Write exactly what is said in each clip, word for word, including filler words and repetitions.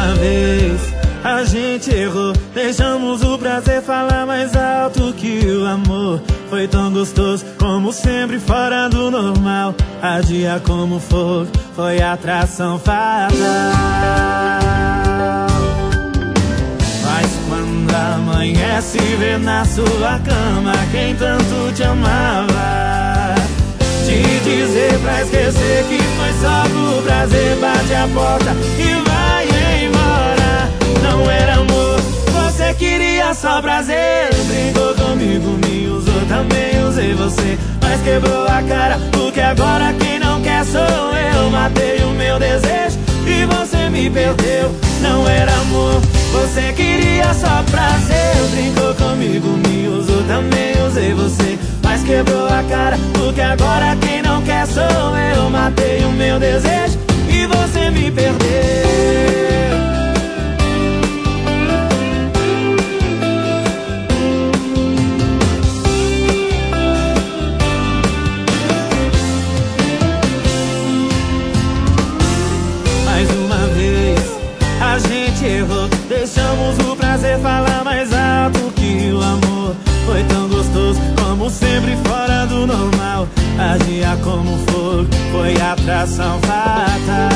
uma vez a gente errou, deixamos o prazer falar mais alto que o amor. Foi tão gostoso, como sempre, fora do normal. Agia como fogo, foi atração fatal. Mas quando amanhece, vê na sua cama quem tanto te amava. Te dizer pra esquecer que foi só por prazer, bate a porta e vai embora. Não era amor, você queria só prazer. Brincou comigo, me usou, também usei você, mas quebrou a cara, porque agora quem não quer sou eu. Matei o meu desejo e você me perdeu. Não era amor, você queria só prazer. Brincou comigo, me usou, também usei você, mas quebrou a cara, porque agora quem não quer sou eu. Matei o meu desejo e você me perdeu. A gente errou, deixamos o prazer falar mais alto que o amor. Foi tão gostoso, como sempre, fora do normal. Agia como fogo, foi atração fatal.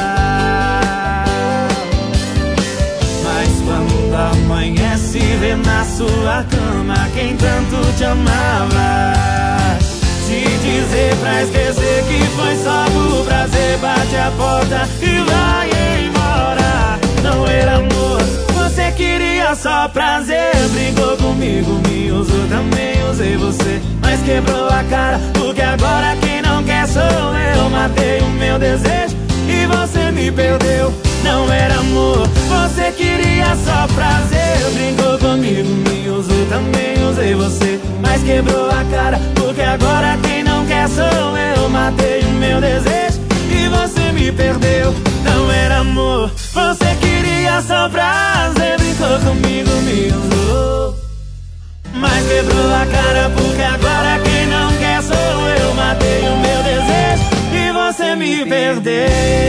Mas quando amanhece, vê na sua cama quem tanto te amava. Te dizer pra esquecer que foi só por prazer, bate a porta e vai embora. Não era amor, você queria só prazer. Brincou comigo, me usou, também usei você, mas quebrou a cara, porque agora quem não quer sou eu. Matei o meu desejo e você me perdeu. Não era amor, você queria só prazer. Brincou comigo, me usou, também usei você, mas quebrou a cara, porque agora quem não quer sou eu. Matei o meu desejo e você me perdeu. Não era amor, você queria só prazer. Brincou comigo, me usou, mas quebrou a cara, porque agora quem não quer sou eu. Matei o meu desejo e você me perdeu.